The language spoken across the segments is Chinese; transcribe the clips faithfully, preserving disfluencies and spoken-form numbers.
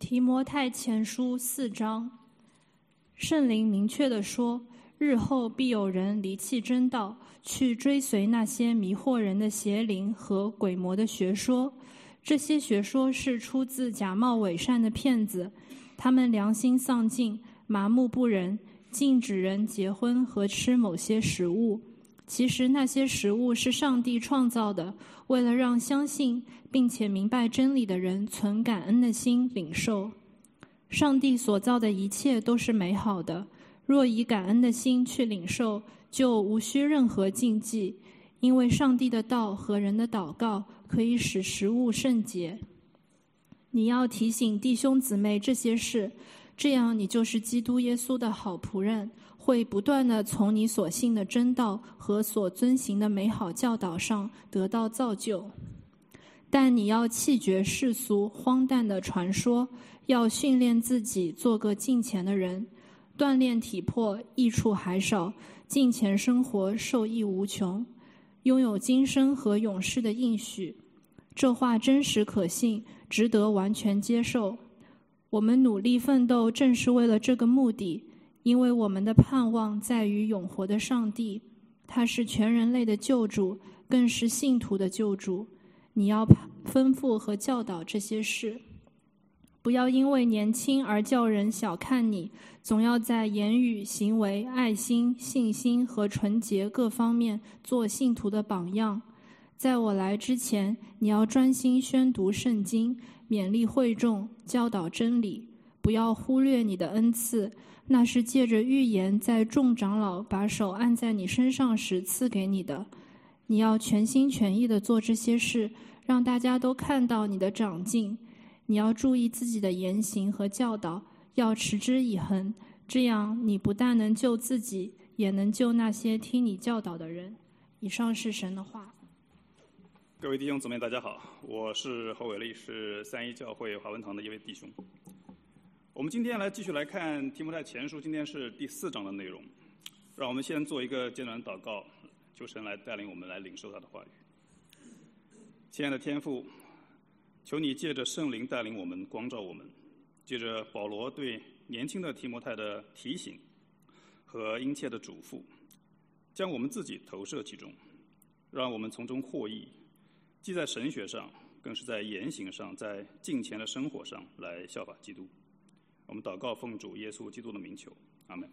提摩太前书四章，圣灵明确地说，日后必有人离弃真道，去追随那些迷惑人的邪灵和鬼魔的学说。这些学说是出自假冒伪善的骗子，他们良心丧尽，麻木不仁，禁止人结婚和吃某些食物。其实那些食物是上帝创造的，为了让相信并且明白真理的人存感恩的心领受。上帝所造的一切都是美好的，若以感恩的心去领受，就无需任何禁忌，因为上帝的道和人的祷告可以使食物圣洁。你要提醒弟兄姊妹这些事，这样你就是基督耶稣的好仆人，会不断地从你所信的真道和所遵行的美好教导上得到造就。但你要弃绝世俗荒诞的传说，要训练自己做个敬虔的人，锻炼体魄，益处还少，敬虔生活受益无穷，拥有今生和永世的应许。这话真实可信，值得完全接受。我们努力奋斗正是为了这个目的，因为我们的盼望在于永活的上帝，他是全人类的救主，更是信徒的救主。你要吩咐和教导这些事，不要因为年轻而叫人小看你，总要在言语、行为、爱心、信心和纯洁各方面做信徒的榜样。在我来之前，你要专心宣读圣经，勉励会众，教导真理，不要忽略你的恩赐，那是借着预言在众长老把手按在你身上时赐给你的。你要全心全意地做这些事，让大家都看到你的长进。你要注意自己的言行和教导，要持之以恒，这样你不但能救自己，也能救那些听你教导的人。以上是神的话。 各位弟兄姊妹大家好，我是侯伟立，是三一教会华文堂的一位弟兄。我们今天来继续来看提摩太前书，今天是第四章的内容。让我们先做一个简短的祷告，求神来带领我们来领受他的话语。亲爱的天父，求你借着圣灵带领我们，光照我们，借着保罗对年轻的提摩太的提醒和殷切的嘱咐，将我们自己投射其中，让我们从中获益，既在神学上，更是在言行上，在敬虔的生活上来效法基督。我们祷告奉主耶稣基督的名求，阿们。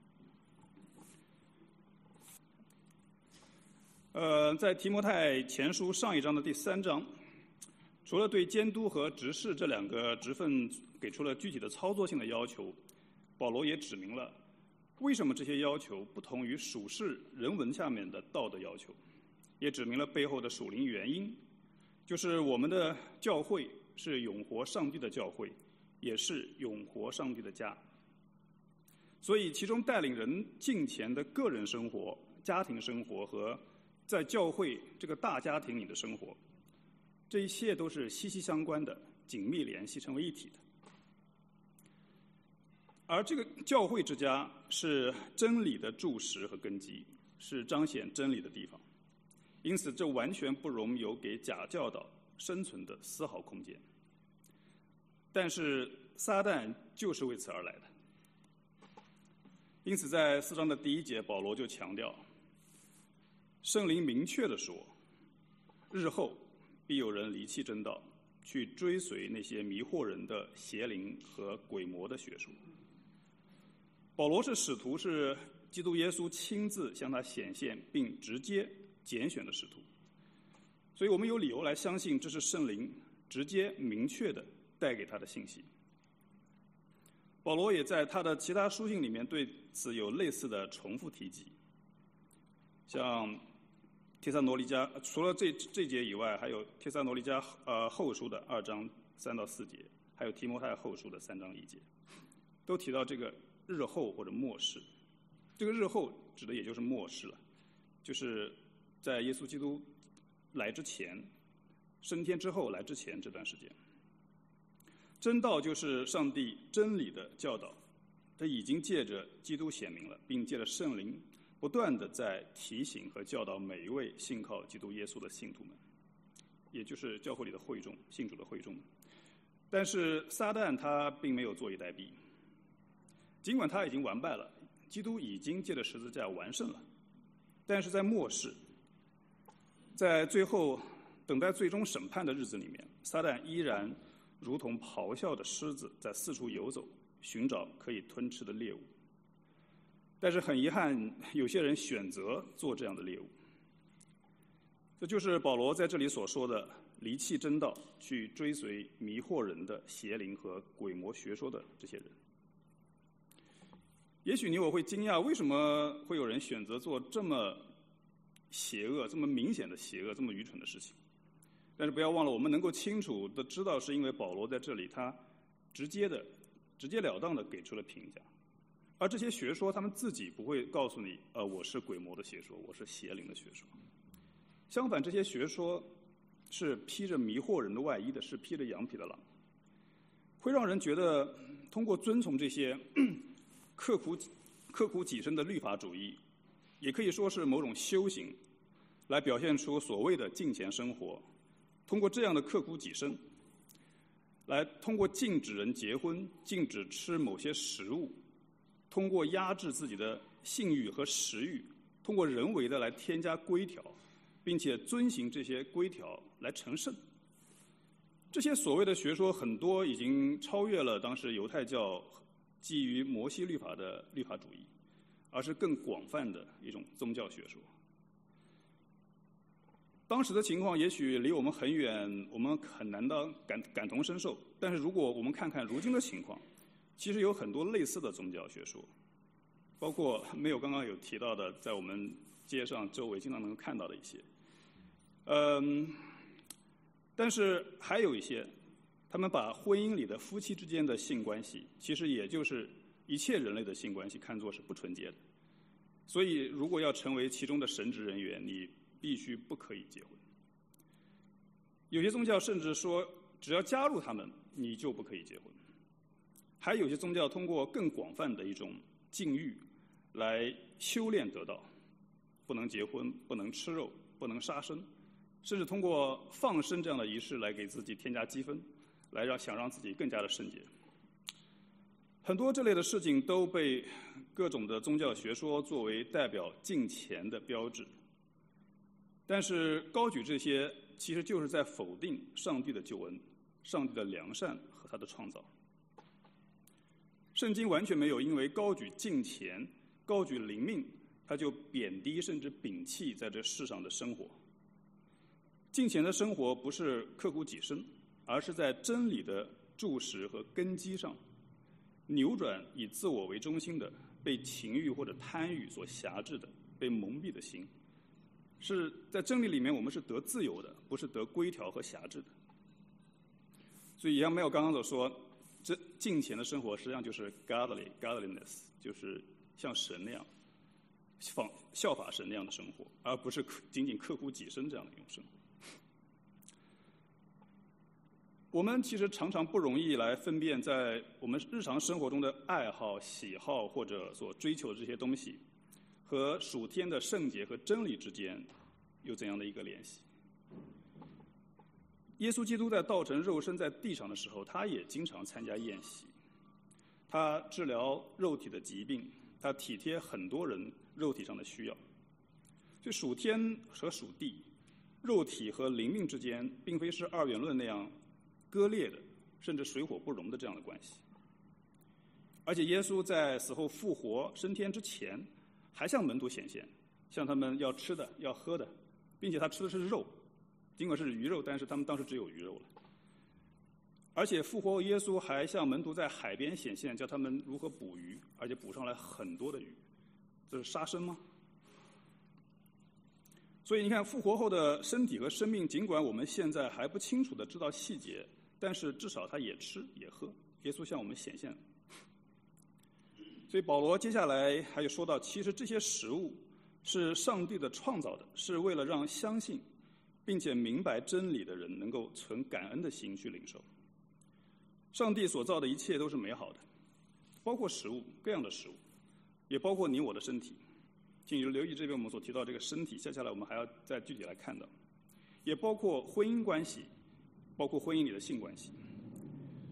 呃，在提摩太前书上一章的第三章，除了对监督和执事这两个职分给出了具体的操作性的要求，保罗也指明了为什么这些要求不同于属世人文下面的道德要求，也指明了背后的属灵原因，就是我们的教会是永活上帝的教会，也是永活上帝的家。所以其中带领人敬虔的个人生活、家庭生活和在教会这个大家庭里的生活，这一切都是息息相关的，紧密联系，成为一体的。而这个教会之家是真理的柱石和根基，是彰显真理的地方，因此这完全不容有给假教导生存的丝毫空间。但是撒旦就是为此而来的，因此在四章的第一节，保罗就强调，圣灵明确地说，日后必有人离弃真道，去追随那些迷惑人的邪灵和鬼魔的学说。保罗是使徒，是基督耶稣亲自向他显现并直接拣选的使徒，所以我们有理由来相信这是圣灵直接明确的带给他的信息。保罗也在他的其他书信里面对此有类似的重复提及，像帖撒罗尼迦，除了这这节以外，还有帖撒罗尼迦呃后书的二章三到四节，还有提摩太后书的三章一节，都提到这个日后或者末世。这个日后指的也就是末世了，就是在耶稣基督来之前，升天之后来之前这段时间。真道就是上帝真理的教导，它已经借着基督显明了，并借着圣灵不断的在提醒和教导每一位信靠基督耶稣的信徒们，也就是教会里的会众，信主的会众们。 但是撒旦他并没有坐以待毙，尽管他已经完败了，基督已经借着十字架完胜了，但是在末世，在最后等待最终审判的日子里面，撒旦依然如同咆哮的狮子，在四处游走，寻找可以吞吃的猎物。但是很遗憾，有些人选择做这样的猎物。这就是保罗在这里所说的离弃真道，去追随迷惑人的邪灵和鬼魔学说的这些人。也许你我会惊讶，为什么会有人选择做这么邪恶、这么明显的邪恶、这么愚蠢的事情？但是不要忘了，我们能够清楚的知道，是因为保罗在这里他直接的、直截了当的给出了评价。而这些学说，他们自己不会告诉你，呃，我是鬼魔的学说，我是邪灵的学说。相反，这些学说是披着迷惑人的外衣的，是披着羊皮的狼，会让人觉得通过遵从这些刻苦刻苦己身的律法主义，也可以说是某种修行，来表现出所谓的敬虔生活。通过这样的刻苦己身，来通过禁止人结婚、禁止吃某些食物，通过压制自己的性欲和食欲，通过人为的来添加规条，并且遵行这些规条来成圣。这些所谓的学说很多已经超越了当时犹太教基于摩西律法的律法主义，而是更广泛的一种宗教学说。当时的情况也许离我们很远，我们很难的感感同身受。但是如果我们看看如今的情况，其实有很多类似的宗教学说，包括没有刚刚有提到的，在我们街上周围经常能够看到的一些。嗯，但是还有一些，他们把婚姻里的夫妻之间的性关系，其实也就是一切人类的性关系，看作是不纯洁的。所以，如果要成为其中的神职人员，你必须不可以结婚。有些宗教甚至说，只要加入他们，你就不可以结婚。还有些宗教通过更广泛的一种禁欲来修炼得道，不能结婚，不能吃肉，不能杀生，甚至通过放生这样的仪式来给自己添加积分，来让想让自己更加的圣洁。很多这类的事情都被各种的宗教学说作为代表敬虔的标志。但是高举这些，其实就是在否定上帝的救恩、上帝的良善和他的创造。圣经完全没有因为高举敬虔、高举灵命，他就贬低甚至摒弃在这世上的生活。敬虔的生活不是刻苦己身，而是在真理的注释和根基上，扭转以自我为中心的、被情欲或者贪欲所辖制的、被蒙蔽的心。是在真理里面，我们是得自由的，不是得规条和辖制的。所以也像没有刚刚所说，这敬虔的生活实际上就是 godly godliness， 就是像神那样仿效法神那样的生活，而不是仅仅刻苦己身这样的一种生活。我们其实常常不容易来分辨，在我们日常生活中的爱好、喜好或者所追求的这些东西，和属天的圣洁和真理之间有怎样的一个联系？耶稣基督在道成肉身在地上的时候，他也经常参加宴席，他治疗肉体的疾病，他体贴很多人肉体上的需要。所以属天和属地、肉体和灵命之间，并非是二元论那样割裂的，甚至水火不容的这样的关系。而且耶稣在死后复活升天之前，还向门徒显现，向他们要吃的、要喝的，并且他吃的是肉，尽管是鱼肉，但是他们当时只有鱼肉了。而且复活耶稣还向门徒在海边显现，教他们如何捕鱼，而且捕上来很多的鱼。这是杀生吗？所以你看，复活后的身体和生命，尽管我们现在还不清楚的知道细节，但是至少他也吃也喝。耶稣向我们显现。所以保罗接下来还有说到，其实这些食物是上帝的创造的，是为了让相信并且明白真理的人能够存感恩的心去领受。上帝所造的一切都是美好的，包括食物，各样的食物，也包括你我的身体。请留意这边我们所提到这个身体，接下来我们还要再具体来看到，也包括婚姻关系，包括婚姻里的性关系。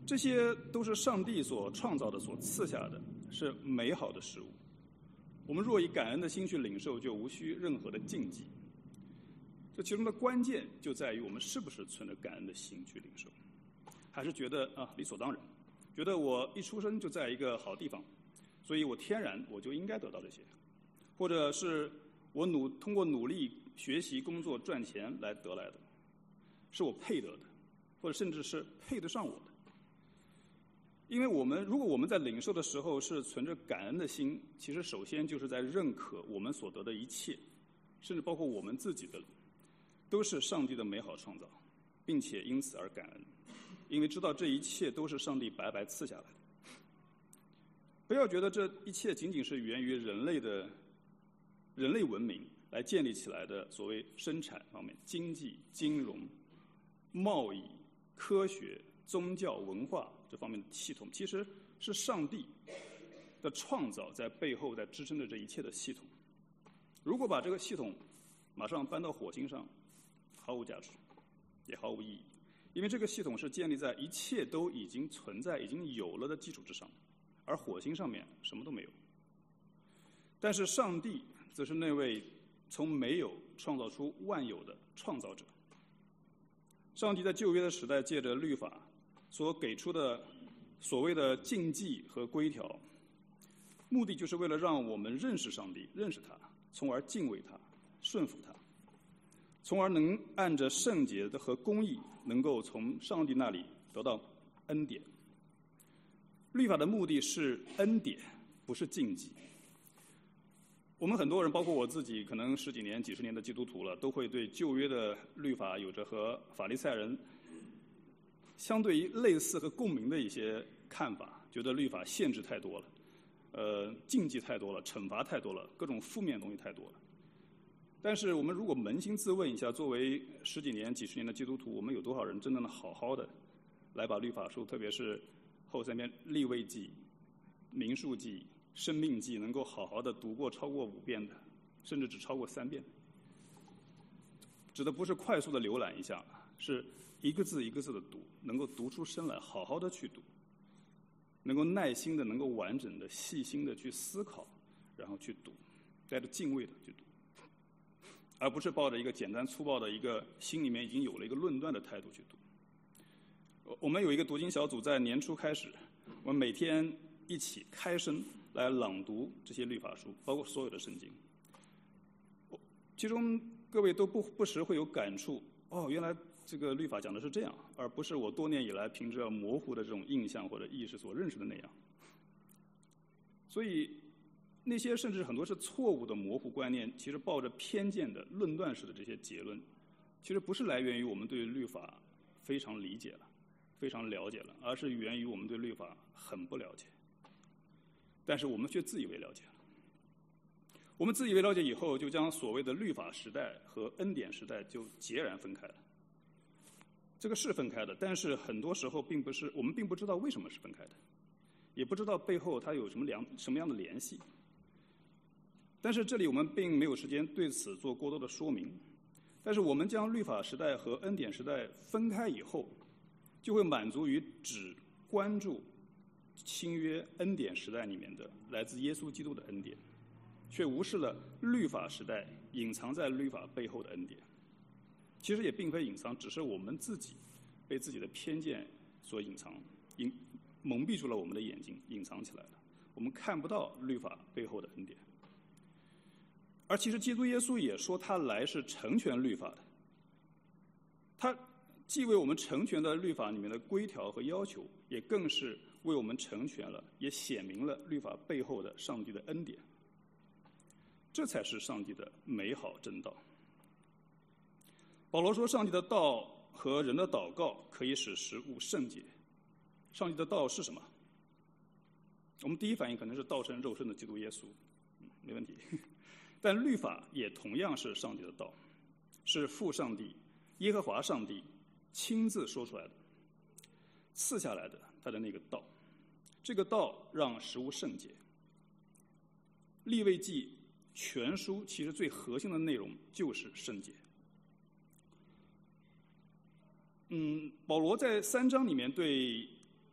这些都是上帝所创造的、所赐下的，是美好的事物。我们若以感恩的心去领受，就无需任何的禁忌。这其中的关键就在于我们是不是存着感恩的心去领受，还是觉得啊理所当然，觉得我一出生就在一个好地方，所以我天然我就应该得到这些，或者是我努通过努力学习、工作、赚钱来得来的，是我配得的，或者甚至是配得上我的。因为我们如果我们在领受的时候是存着感恩的心，其实首先就是在认可我们所得的一切，甚至包括我们自己的，都是上帝的美好创造，并且因此而感恩，因为知道这一切都是上帝白白赐下来的。不要觉得这一切仅仅是源于人类的人类文明来建立起来的所谓生产方面、经济、金融、贸易、科学、宗教、文化这方面的系统，其实是上帝的创造在背后在支撑着这一切的系统。如果把这个系统马上搬到火星上，毫无价值，也毫无意义，因为这个系统是建立在一切都已经存在、已经有了的基础之上，而火星上面什么都没有。但是上帝则是那位从没有创造出万有的创造者。上帝在旧约的时代借着律法所给出的所谓的禁忌和规条，目的就是为了让我们认识上帝，认识他，从而敬畏他，顺服他，从而能按着圣洁的和公义，能够从上帝那里得到恩典。律法的目的是恩典，不是禁忌。我们很多人，包括我自己，可能十几年、几十年的基督徒了，都会对旧约的律法有着和法利赛人相对于类似和共鸣的一些看法，觉得律法限制太多了，呃，禁忌太多了，惩罚太多了，各种负面的东西太多了。但是我们如果扪心自问一下，作为十几年、几十年的基督徒，我们有多少人真正的好好的来把律法书，特别是后三篇利未记、民数记、生命记，能够好好的读过超过五遍的，甚至只超过三遍？指的不是快速的浏览一下，是一个字一个字的读，能够读出声来，好好的去读，能够耐心的、能够完整的、细心的去思考，然后去读，带着敬畏的去读，而不是抱着一个简单粗暴的一个心里面已经有了一个论断的态度去读。我们有一个读经小组，在年初开始，我们每天一起开声来朗读这些律法书，包括所有的圣经。其中各位都不不时会有感触，哦，原来这个律法讲的是这样，而不是我多年以来凭着模糊的这种印象或者意识所认识的那样。所以那些甚至很多是错误的模糊观念，其实抱着偏见的论断式的这些结论，其实不是来源于我们对律法非常理解了、非常了解了，而是源于我们对律法很不了解，但是我们却自以为了解了。我们自以为了解以后，就将所谓的律法时代和恩典时代就截然分开了。这个是分开的，但是很多时候并不是，我们并不知道为什么是分开的，也不知道背后它有什么两什么样的联系。但是这里我们并没有时间对此做过多的说明。但是我们将律法时代和恩典时代分开以后，就会满足于只关注新约恩典时代里面的来自耶稣基督的恩典，却无视了律法时代隐藏在律法背后的恩典。其实也并非隐藏，只是我们自己被自己的偏见所隐藏，隐蒙蔽住了我们的眼睛，隐藏起来了，我们看不到律法背后的恩典。而其实基督耶稣也说他来是成全律法的，他既为我们成全了律法里面的规条和要求，也更是为我们成全了，也显明了律法背后的上帝的恩典。这才是上帝的美好真道。保罗说，上帝的道和人的祷告可以使食物圣洁。上帝的道是什么？我们第一反应可能是道成肉身的基督耶稣，嗯，没问题。但律法也同样是上帝的道，是父上帝耶和华上帝亲自说出来的，赐下来的他的那个道。这个道让食物圣洁。利未记全书其实最核心的内容就是圣洁。嗯，保罗在三章里面对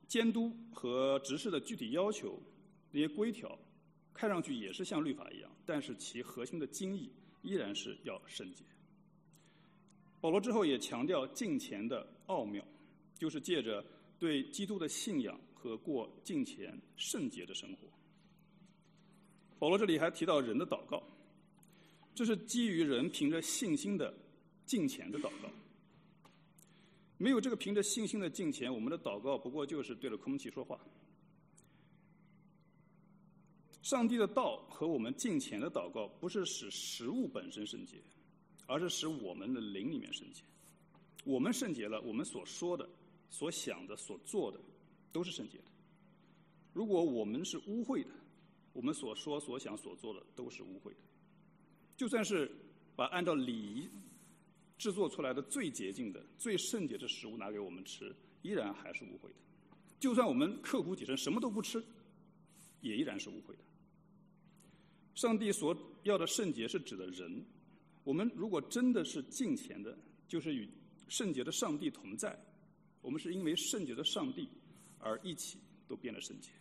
监督和执事的具体要求，那些规条，看上去也是像律法一样，但是其核心的精义依然是要圣洁。保罗之后也强调敬虔的奥妙，就是借着对基督的信仰和过敬虔圣洁的生活。保罗这里还提到人的祷告，这是基于人凭着信心的敬虔的祷告。没有这个凭着信心的敬虔，我们的祷告不过就是对着空气说话。上帝的道和我们敬虔的祷告，不是使实物本身圣洁，而是使我们的灵里面圣洁。我们圣洁了，我们所说的、所想的、所做的，都是圣洁的。如果我们是污秽的，我们所说、所想、所做的都是污秽的。就算是把按照礼仪制作出来的最洁净的、最圣洁的食物拿给我们吃，依然还是污秽的。就算我们刻苦己身，什么都不吃，也依然是污秽的。上帝所要的圣洁是指的人，我们如果真的是敬虔的，就是与圣洁的上帝同在，我们是因为圣洁的上帝而一起都变得圣洁。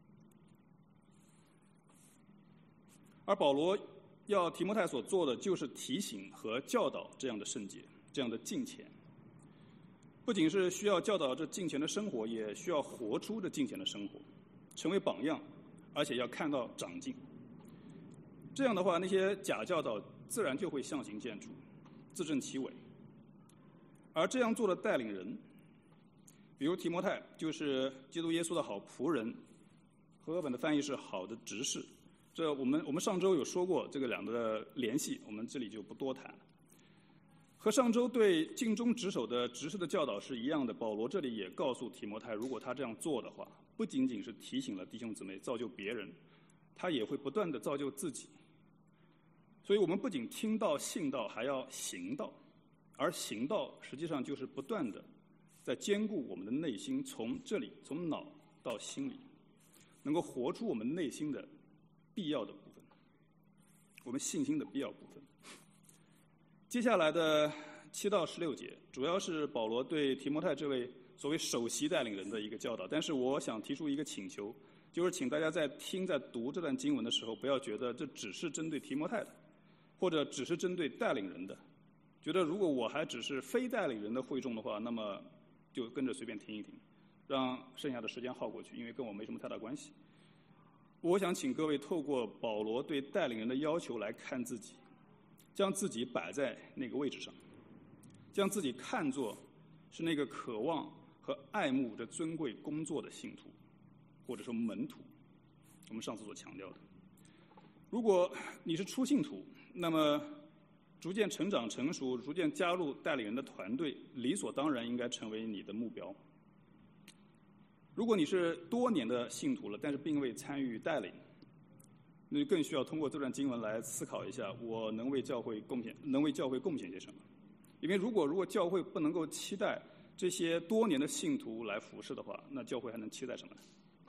而保罗要提摩太所做的，就是提醒和教导这样的圣洁，这样的敬虔。不仅是需要教导这敬虔的生活，也需要活出这敬虔的生活，成为榜样，而且要看到长进。这样的话，那些假教导自然就会相形见绌，自证其伪。而这样做的带领人，比如提摩太，就是基督耶稣的好仆人，和合本的翻译是好的执事。这我们我们上周有说过这个两个的联系，我们这里就不多谈了。和上周对尽忠职守的执事的教导是一样的，保罗这里也告诉提摩太，如果他这样做的话，不仅仅是提醒了弟兄姊妹造就别人，他也会不断的造就自己。所以我们不仅听到信道，还要行道，而行道实际上就是不断的在兼顾我们的内心，从这里从脑到心里，能够活出我们内心的必要的部分，我们信心的必要部分。接下来的七到十六节，主要是保罗对提摩太这位所谓首席带领人的一个教导。但是我想提出一个请求，就是请大家在听、在读这段经文的时候，不要觉得这只是针对提摩太的，或者只是针对带领人的。觉得如果我还只是非带领人的会众的话，那么就跟着随便听一听，让剩下的时间耗过去，因为跟我没什么太大关系。我想请各位透过保罗对带领人的要求来看自己，将自己摆在那个位置上，将自己看作是那个渴望和爱慕这尊贵工作的信徒，或者说门徒，我们上次所强调的。如果你是初信徒，那么逐渐成长成熟，逐渐加入带领人的团队，理所当然应该成为你的目标。如果你是多年的信徒了，但是并未参与带领，那就更需要通过这段经文来思考一下，我能为教会贡献，能为教会贡献些什么？因为如果如果教会不能够期待这些多年的信徒来服侍的话，那教会还能期待什么呢？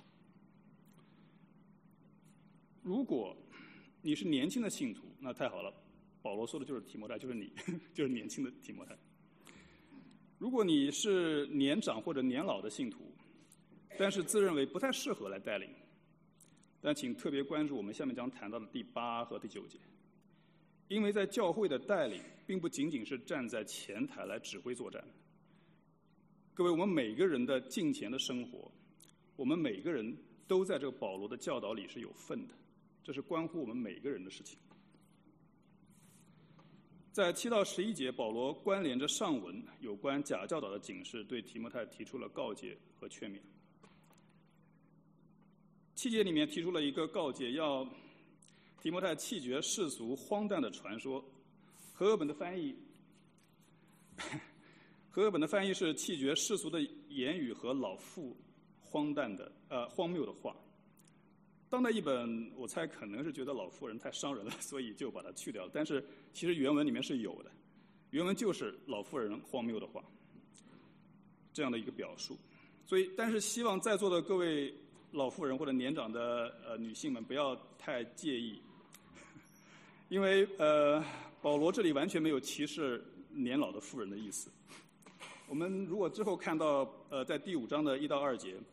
如果你是年轻的信徒，那太好了，保罗说的就是提摩太，就是你，就是年轻的提摩太。如果你是年长或者年老的信徒，但是自认为不太适合来带领，但请特别关注我们下面将谈到的第八和第九节，因为在教会的带领并不仅仅是站在前台来指挥作战。各位，我们每个人的敬虔的生活，我们每个人都在这个保罗的教导里是有份的，这是关乎我们每个人的事情。在七到十一节，保罗关联着上文有关假教导的警示，对提摩太提出了告诫和劝勉。七节里面提出了一个告诫，要提摩太弃绝世俗荒诞的传说。和合本的翻译，和合本的翻译是弃绝世俗的言语和老妇荒诞的呃荒谬的话。当代译本我猜可能是觉得老妇人太伤人了，所以就把它去掉了。但是其实原文里面是有的，原文就是老妇人荒谬的话这样的一个表述。所以，但是希望在座的各位老妇人或者年长的呃女性们不要太介意，因为呃保罗这里完全没有歧视年老的妇人的意思。我们如果之后看到呃在第五章的一到二节，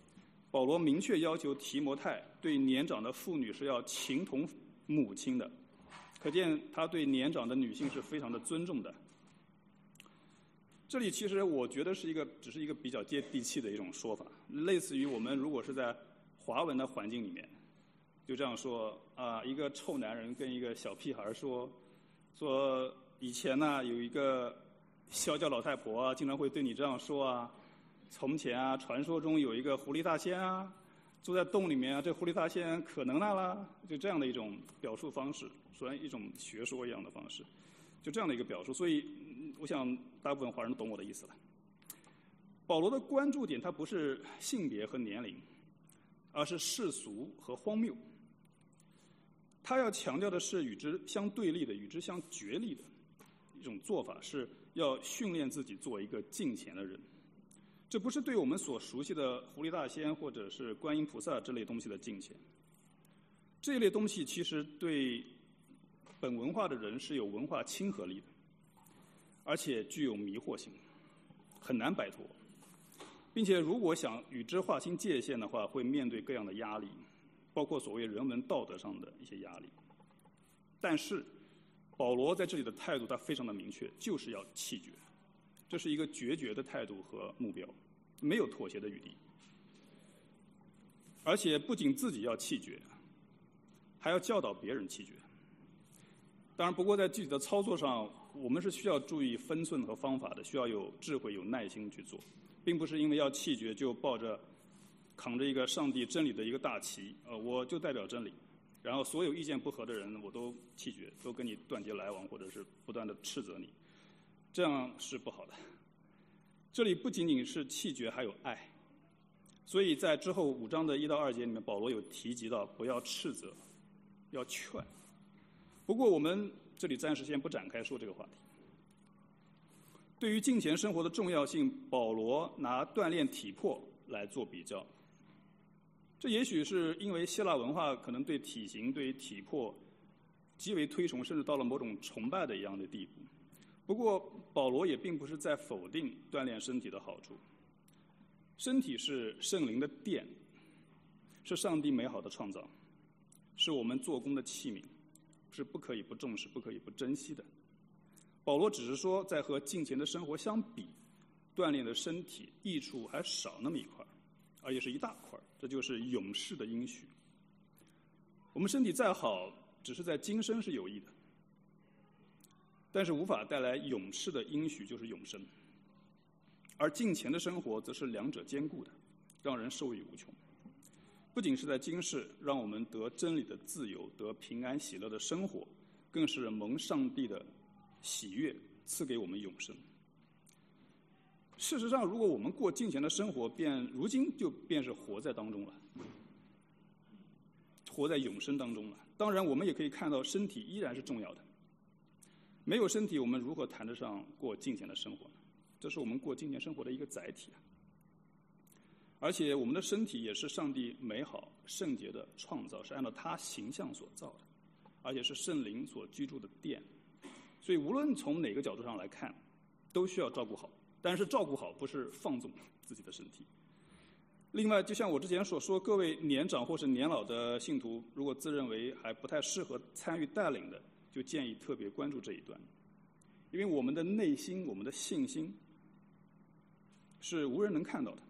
保罗明确要求提摩太对年长的妇女是要情同母亲的，可见他对年长的女性是非常的尊重的。这里其实我觉得是一个只是一个比较接地气的一种说法，类似于我们如果是在华文的环境里面，就这样说啊，一个臭男人跟一个小屁孩说，说以前呢有一个小脚老太婆啊，经常会对你这样说啊，从前啊，传说中有一个狐狸大仙啊，住在洞里面啊，这狐狸大仙可能那啦，就这样的一种表述方式，属于一种学说一样的方式，就这样的一个表述。所以我想大部分华人都懂我的意思了。保罗的关注点它不是性别和年龄，而是世俗和荒谬。他要强调的是与之相对立的、与之相决立的一种做法，是要训练自己做一个敬虔的人。这不是对我们所熟悉的狐狸大仙或者是观音菩萨这类东西的敬虔。这一类东西其实对本文化的人是有文化亲和力的，而且具有迷惑性，很难摆脱。并且如果想与之划清界限的话，会面对各样的压力，包括所谓人文道德上的一些压力。但是保罗在这里的态度他非常的明确，就是要弃绝，这是一个决绝的态度和目标，没有妥协的余地。而且不仅自己要弃绝，还要教导别人弃绝。当然不过在具体的操作上，我们是需要注意分寸和方法的，需要有智慧有耐心去做，并不是因为要弃绝就抱着扛着一个上帝真理的一个大旗，呃，我就代表真理，然后所有意见不合的人我都弃绝，都跟你断绝来往，或者是不断的斥责你，这样是不好的。这里不仅仅是弃绝，还有爱。所以在之后五章的一到二节里面，保罗有提及到不要斥责，要劝。不过我们这里暂时先不展开说这个话题。对于敬虔生活的重要性，保罗拿锻炼体魄来做比较。这也许是因为希腊文化可能对体型、对体魄极为推崇，甚至到了某种崇拜的一样的地步。不过保罗也并不是在否定锻炼身体的好处。身体是圣灵的殿，是上帝美好的创造，是我们做工的器皿，是不可以不重视、不可以不珍惜的。保罗只是说，在和敬虔的生活相比，锻炼的身体益处还少那么一块，而且是一大块，这就是永世的应许。我们身体再好，只是在今生是有益的，但是无法带来永世的应许，就是永生。而敬虔的生活则是两者兼顾的，让人受益无穷。不仅是在今世让我们得真理的自由，得平安喜乐的生活，更是蒙上帝的喜悦，赐给我们永生。事实上，如果我们过敬虔的生活，便如今就便是活在当中了，活在永生当中了。当然我们也可以看到，身体依然是重要的。没有身体，我们如何谈得上过敬虔的生活呢？这是我们过敬虔生活的一个载体啊。而且我们的身体也是上帝美好圣洁的创造，是按照他形象所造的，而且是圣灵所居住的殿。所以无论从哪个角度上来看，都需要照顾好。但是照顾好不是放纵自己的身体。另外，就像我之前所说，各位年长或是年老的信徒，如果自认为还不太适合参与带领的，就建议特别关注这一段。因为我们的内心，我们的信心是无人能看到的。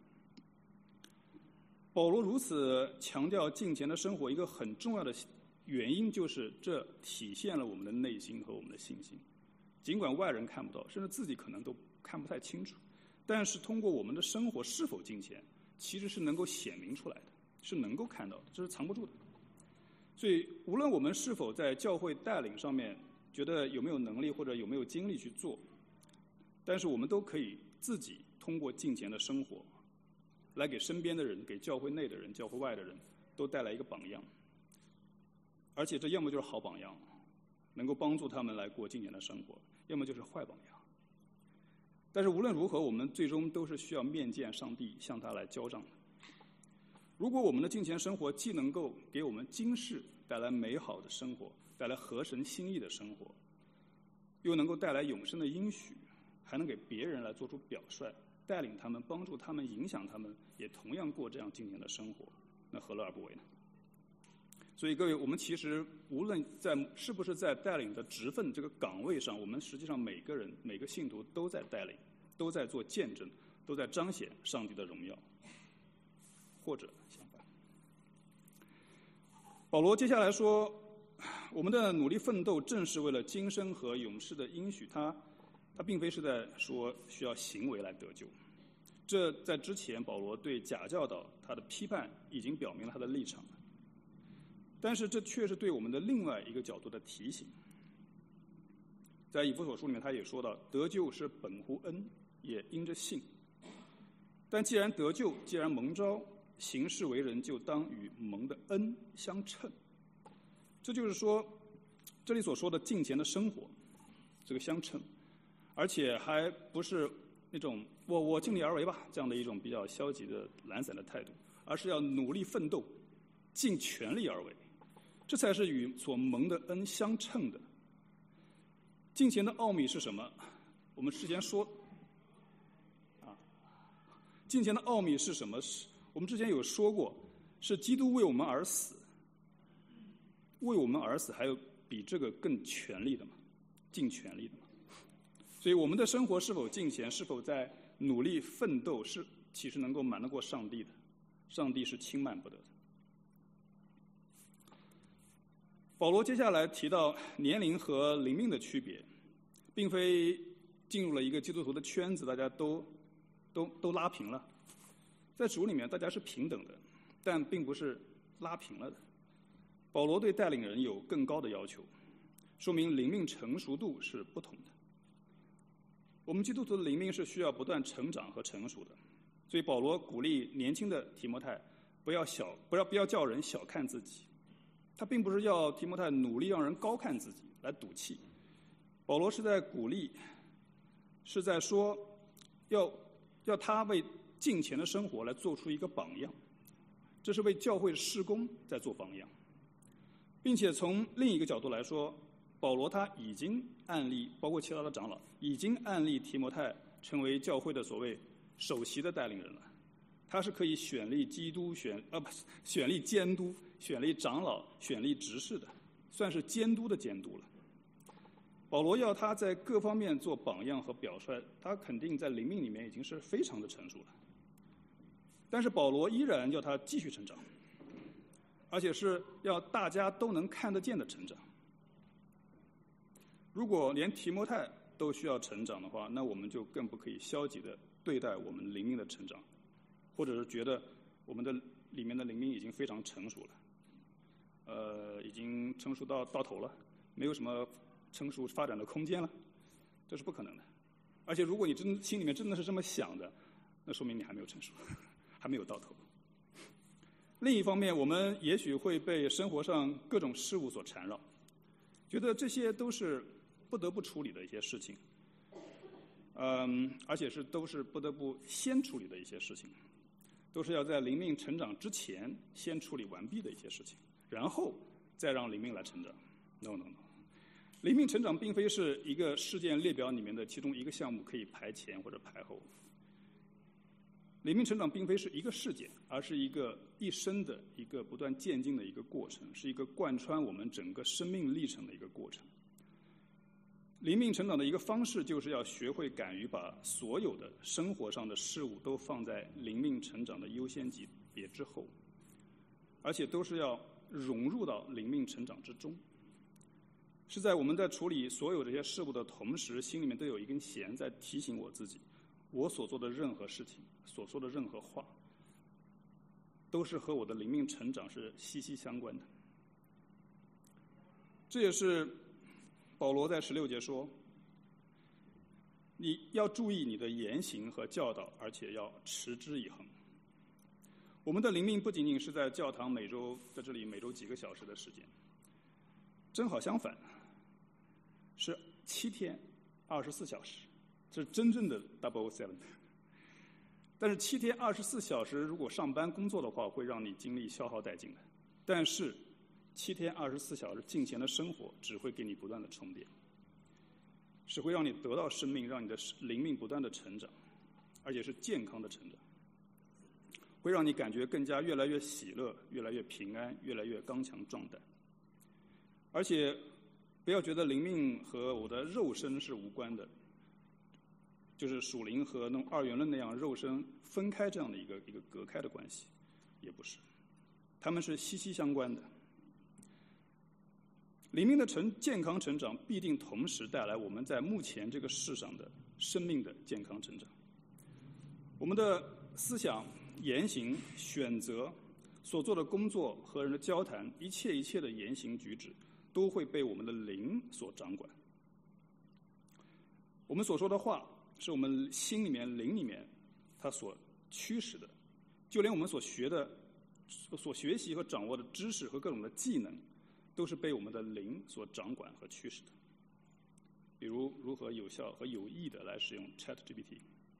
保罗如此强调敬虔的生活，一个很重要的原因就是这体现了我们的内心和我们的信心。尽管外人看不到，甚至自己可能都看不太清楚，但是通过我们的生活是否敬虔，其实是能够显明出来的，是能够看到的，这是藏不住的。所以无论我们是否在教会带领上面觉得有没有能力或者有没有精力去做，但是我们都可以自己通过敬虔的生活来给身边的人、给教会内的人、教会外的人都带来一个榜样。而且这要么就是好榜样，能够帮助他们来过敬虔的生活，要么就是坏榜样。但是无论如何，我们最终都是需要面见上帝，向他来交账的。如果我们的敬虔生活既能够给我们今世带来美好的生活，带来合神心意的生活，又能够带来永生的应许，还能给别人来做出表率， 带领他们、帮助他们、影响他们，也同样过这样敬虔的生活，那何乐而不为呢？所以各位，我们其实无论在是不是在带领的职分这个岗位上，我们实际上每个人、每个信徒都在带领，都在做见证，都在彰显上帝的荣耀，或者相反。保罗接下来说，我们的努力奋斗正是为了今生和永世的应许，他他并非是在说需要行为来得救。这在之前保罗对假教导他的批判已经表明了他的立场了，但是这却是对我们的另外一个角度的提醒。在以弗所书里面他也说到，得救是本乎恩，也因着信。但既然得救，既然蒙召，行事为人就当与蒙的恩相称。这就是说，这里所说的敬虔的生活，这个相称，而且还不是那种我我尽力而为吧这样的一种比较消极的懒散的态度，而是要努力奋斗，尽全力而为，这才是与所蒙的恩相称的。敬虔的奥秘是什么？我们之前说，啊，敬虔的奥秘是什么？是我们之前有说过，是基督为我们而死。为我们而死，还有比这个更全力的吗？尽全力的吗？所以我们的生活是否敬虔，是否在努力奋斗，是其实能够瞒得过上帝的。上帝是轻慢不得的。保罗接下来提到年龄和灵命的区别，并非进入了一个基督徒的圈子，大家都都都拉平了。在主里面，大家是平等的，但并不是拉平了的。保罗对带领人有更高的要求，说明灵命成熟度是不同的。我们基督徒的灵命是需要不断成长和成熟的，所以保罗鼓励年轻的提摩太不要小不要不要叫人小看自己。他并不是要提摩太努力让人高看自己来赌气，保罗是在鼓励，是在说要要他为敬虔的生活来做出一个榜样，这是为教会事工在做榜样。并且从另一个角度来说，保罗他已经案例，包括其他的长老，已经案例提摩太成为教会的所谓首席的带领人了。他是可以选立基督选呃不选立监督、选立长老、选立执事的，算是监督的监督了。保罗要他在各方面做榜样和表率，他肯定在灵命里面已经是非常的成熟了。但是保罗依然要他继续成长。而且是要大家都能看得见的成长。如果连提摩太都需要成长的话，那我们就更不可以消极的对待我们灵命的成长，或者是觉得我们的里面的灵命已经非常成熟了，呃，已经成熟到到头了，没有什么成熟发展的空间了，这是不可能的。而且如果你真心里面真的是这么想的，那说明你还没有成熟，还没有到头。另一方面，我们也许会被生活上各种事物所缠绕，觉得这些都是不得不处理的一些事情，嗯，而且是都是不得不先处理的一些事情，都是要在灵命成长之前先处理完毕的一些事情，然后再让灵命来成长。No no no， 灵命成长并非是一个事件列表里面的其中一个项目可以排前或者排后。灵命成长并非是一个事件，而是一个一生的一个不断渐进的一个过程，是一个贯穿我们整个生命历程的一个过程。灵命成长的一个方式，就是要学会敢于把所有的生活上的事物都放在灵命成长的优先级别之后，而且都是要融入到灵命成长之中。是在我们在处理所有这些事物的同时，心里面都有一根弦在提醒我自己，我所做的任何事情，所说的任何话，都是和我的灵命成长是息息相关的。这也是保罗在十六节说，你要注意你的言行和教导，而且要持之以恒。我们的灵命不仅仅是在教堂每周在这里每周几个小时的时间，正好相反，是七天二十四小时，这是真正的 double seven。但是七天二十四小时，如果上班工作的话，会让你精力消耗殆尽的。但是七天二十四小时敬虔的生活，只会给你不断的充电，是会让你得到生命，让你的灵命不断的成长，而而且是健康的成长，会让你感觉更加越来越喜乐，越来越平安，越来越刚强壮胆。而且不要觉得灵命和我的肉身是无关的，就是属灵和那种二元论那样肉身分开这样的一个一个隔开的关系，也不是，他们是息息相关的。灵命的成健康成长必定同时带来我们在目前这个世上的生命的健康成长。我们的思想、言行、选择、所做的工作和人的交谈，一切一切的言行举止，都会被我们的灵所掌管。我们所说的话，是我们心里面、灵里面它所驱使的，就连我们所学的、所学习和掌握的知识和各种的技能，都是被我们的灵所掌管和驱使的。比如如何有效和有益的来使用 ChatGPT。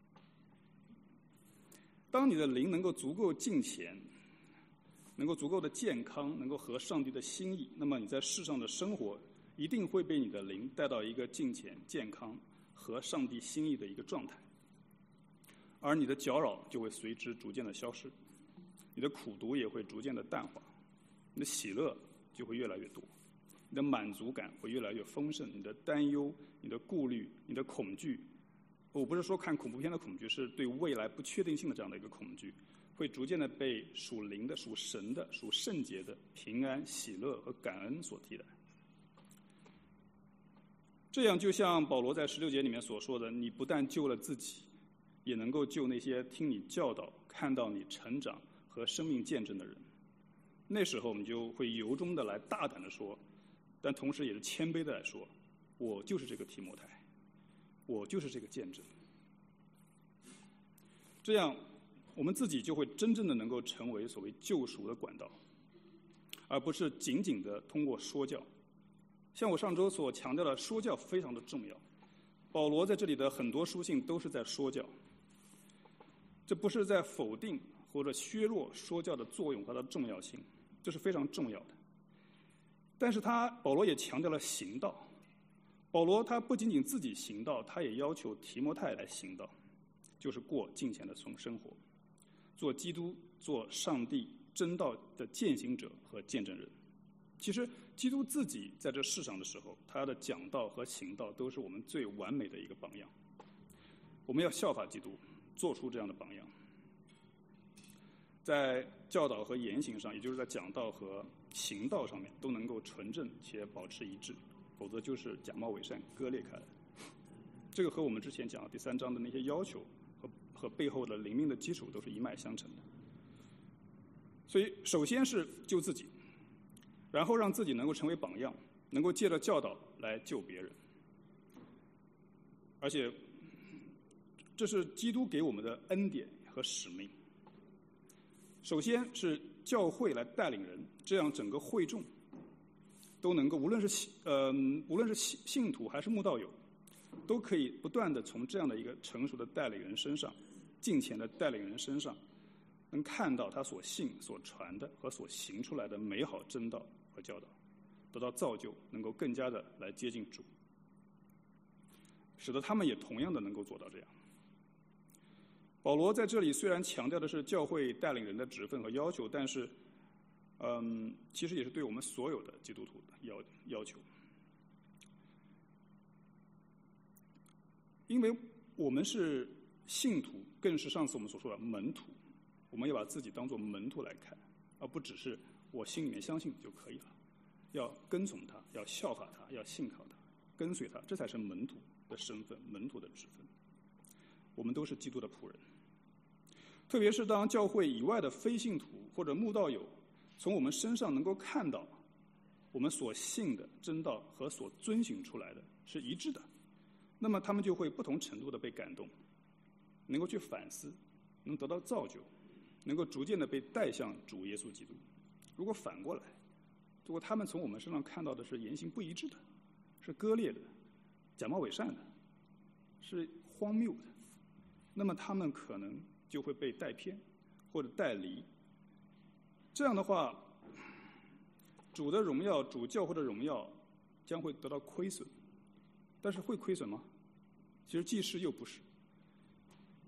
当你的灵能够足够敬虔，能够足够的健康，能够合上帝的心意，那么你在世上的生活一定会被你的灵带到一个敬虔、健康和上帝心意的一个状态，而你的搅扰就会随之逐渐的消失，你的苦毒也会逐渐的淡化，你的喜乐就会越来越多，你的满足感会越来越丰盛，你的担忧、你的顾虑、你的恐惧，我不是说看恐怖片的恐惧，是对未来不确定性的这样的一个恐惧，会逐渐的被属灵的、属神的、属圣洁的平安、喜乐和感恩所替代。这样就像保罗在十六节里面所说的，你不但救了自己，也能够救那些听你教导、看到你成长和生命见证的人。那时候我们就会由衷的来大胆的说，但同时也是谦卑的来说，我就是这个提摩太，我就是这个见证。这样我们自己就会真正的能够成为所谓救赎的管道，而不是仅仅的通过说教。像我上周所强调的，说教非常的重要，保罗在这里的很多书信都是在说教，这不是在否定或者削弱说教的作用和它的重要性，这是非常重要的。但是他保罗也强调了行道，保罗他不仅仅自己行道，他也要求提摩太来行道，就是过敬虔的生活，做基督、做上帝真道的践行者和见证人。其实基督自己在这世上的时候，他的讲道和行道都是我们最完美的一个榜样。我们要效法基督，做出这样的榜样，在教导和言行上，也就是在讲道和行道上面都能够纯正且保持一致，否则就是假冒伪善，割裂开来。这个和我们之前讲的第三章的那些要求和和背后的灵命的基础都是一脉相承的。所以首先是救自己，然后让自己能够成为榜样，能够借着教导来救别人。而且这是基督给我们的恩典和使命。首先是教会来带领人，这样整个会众都能够，无论是呃无论是信信徒还是慕道友，都可以不断的从这样的一个成熟的带领人身上、敬虔的带领人身上，能看到他所信、所传的和所行出来的美好真道和教导，得到造就，能够更加的来接近主，使得他们也同样的能够做到这样。保罗在这里虽然强调的是教会带领人的职分和要求，但是嗯，其实也是对我们所有的基督徒的要要求。因为我们是信徒，更是上次我们所说的门徒，我们要把自己当作门徒来看，而不只是我心里面相信就可以了，要跟从他，要效法他，要信靠他，跟随他，这才是门徒的身份，门徒的职分。我们都是基督的仆人。特别是当教会以外的非信徒或者慕道友从我们身上能够看到我们所信的真道和所遵循出来的是一致的，那么他们就会不同程度的被感动，能够去反思，能得到造就，能够逐渐的被带向主耶稣基督。如果反过来，如果他们从我们身上看到的是言行不一致的，是割裂的，假冒伪善的，是荒谬的，那么他们可能就会被带偏或者带离。这样的话，主的荣耀、主教会的荣耀将会得到亏损。但是会亏损吗？其实祭司又不是。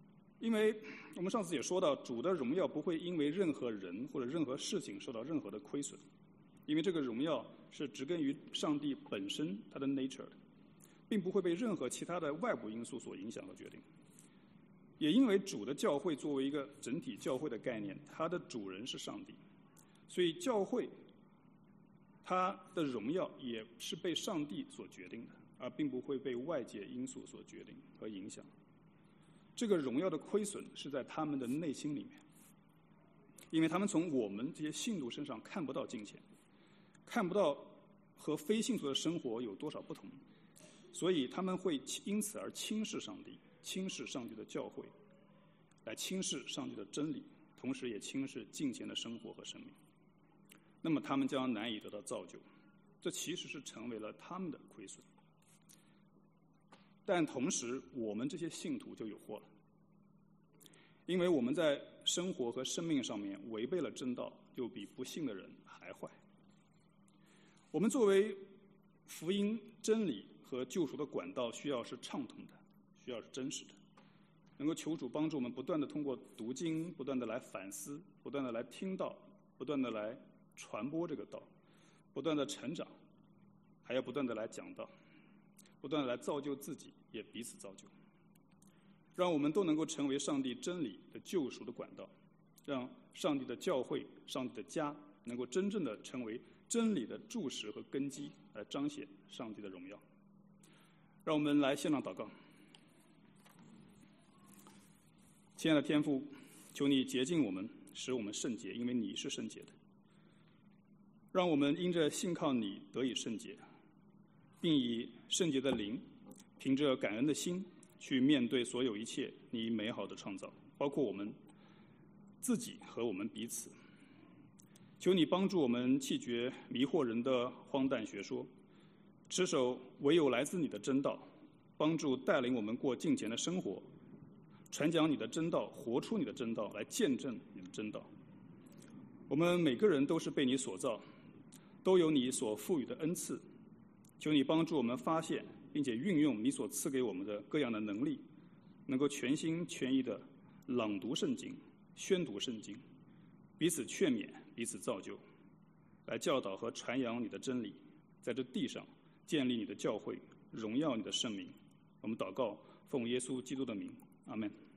因为我们上次也说到，主的荣耀不会因为任何人或者任何事情受到任何的亏损，因为这个荣耀是植根于上帝本身他的 nature 的，并不会被任何其他的外部因素所影响和决定。也因为主的教会作为一个整体教会的概念，它的主人是上帝，所以教会它的荣耀也是被上帝所决定的，而并不会被外界因素所决定和影响。这个荣耀的亏损是在他们的内心里面，因为他们从我们这些信徒身上看不到金钱，看不到和非信徒的生活有多少不同，所以他们会因此而轻视上帝，轻视上帝的教会，来轻视上帝的真理，同时也轻视敬虔的生活和生命。那么他们将难以得到造就，这其实是成为了他们的亏损。但同时我们这些信徒就有祸了，因为我们在生活和生命上面违背了真道，就比不信的人还坏。我们作为福音真理和救赎的管道，需要是畅通的，需要是真实的，能够求主帮助我们不断的通过读经，不断的来反思，不断的来听道，不断的来传播这个道，不断的成长，还要不断的来讲道，不断的来造就自己，也彼此造就，让我们都能够成为上帝真理的救赎的管道，让上帝的教会、上帝的家能够真正的成为真理的柱石和根基，来彰显上帝的荣耀。让我们来献上祷告。亲爱的天父，求你洁净我们，使我们圣洁，因为你是圣洁的。让我们因着信靠你得以圣洁，并以圣洁的灵，凭着感恩的心去面对所有一切你美好的创造，包括我们自己和我们彼此。求你帮助我们弃绝迷惑人的荒诞学说，持守唯有来自你的真道，帮助带领我们过敬虔的生活，传讲你的真道，活出你的真道，来见证你的真道。我们每个人都是被你所造，都有你所赋予的恩赐，求你帮助我们发现并且运用你所赐给我们的各样的能力，能够全心全意地朗读圣经、宣读圣经，彼此劝勉，彼此造就，来教导和传扬你的真理，在这地上建立你的教会，荣耀你的圣名。我们祷告，奉耶稣基督的名，阿们。